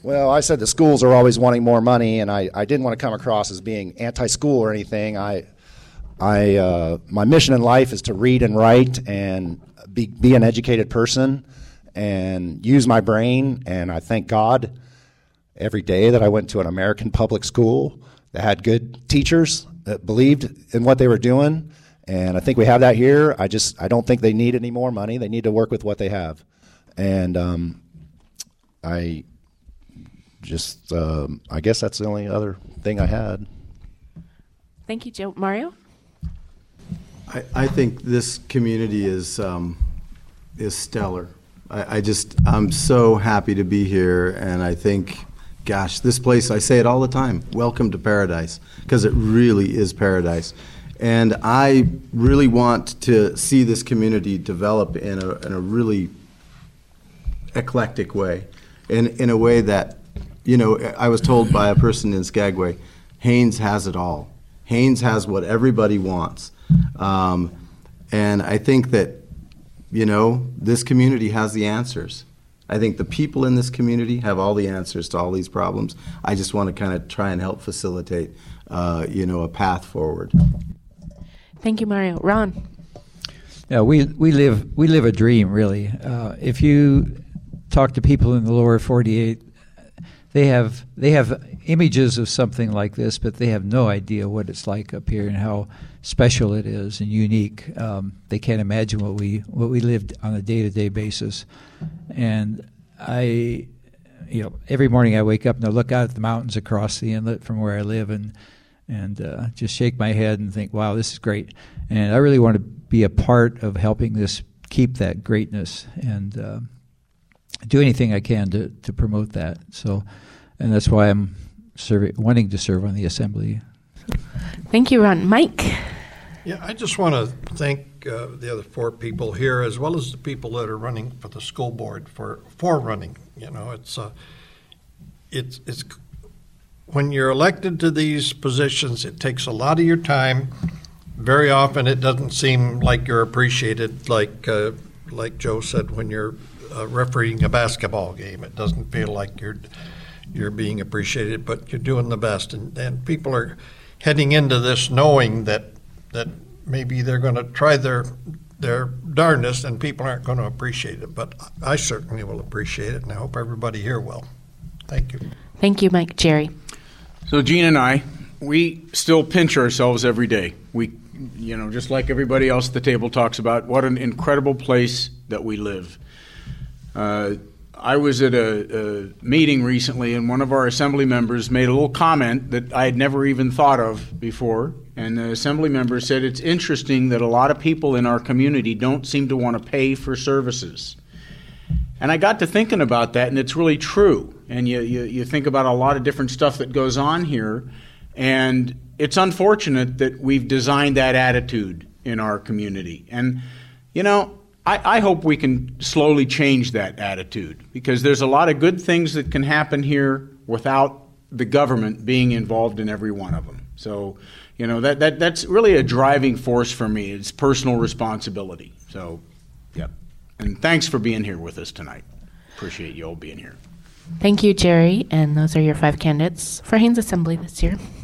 Well, I said the schools are always wanting more money, and I didn't want to come across as being anti-school or anything. My mission in life is to read and write and be an educated person and use my brain. And I thank God every day that I went to an American public school that had good teachers that believed in what they were doing. And I think we have that here. I don't think they need any more money. They need to work with what they have. And I guess that's the only other thing I had. Thank you, Joe. Mario? I think this community is stellar. I'm so happy to be here, and I think, gosh, this place, I say it all the time, welcome to paradise, because it really is paradise. And I really want to see this community develop in a really eclectic way, in a way that, I was told by a person in Skagway, Haines has it all. Haines has what everybody wants. And I think that, this community has the answers. I think the people in this community have all the answers to all these problems. I just want to kind of try and help facilitate, a path forward. Thank you, Mario. Ron? Yeah, we live a dream, really. If you talk to people in the lower 48, they have images of something like this, but they have no idea what it's like up here and how special it is and unique. They can't imagine what we lived on a day-to-day basis. And every morning I wake up and I look out at the mountains across the inlet from where I live and just shake my head and think, wow, this is great. And I really want to be a part of helping this keep that greatness and do anything I can to promote that. So, and that's why I'm wanting to serve on the assembly. Thank you, Ron. Mike? Yeah, I just want to thank the other four people here, as well as the people that are running for the school board for running. It's when you're elected to these positions, it takes a lot of your time. Very often, it doesn't seem like you're appreciated, like Joe said, when you're refereeing a basketball game. It doesn't feel like you're being appreciated, but you're doing the best. And people are heading into this knowing that maybe they're going to try their darndest and people aren't going to appreciate it. But I certainly will appreciate it, and I hope everybody here will. Thank you. Thank you, Mike. Jerry? So Gene and I, we still pinch ourselves every day. We, just like everybody else at the table talks about, what an incredible place that we live. I was at a meeting recently, and one of our assembly members made a little comment that I had never even thought of before. And the assembly member said, it's interesting that a lot of people in our community don't seem to want to pay for services. And I got to thinking about that, and it's really true. And you think about a lot of different stuff that goes on here, and it's unfortunate that we've designed that attitude in our community. And, I hope we can slowly change that attitude, because there's a lot of good things that can happen here without the government being involved in every one of them. So, that's really a driving force for me. It's personal responsibility. So, yeah. And thanks for being here with us tonight. Appreciate you all being here. Thank you, Jerry. And those are your 5 candidates for Haines Assembly this year.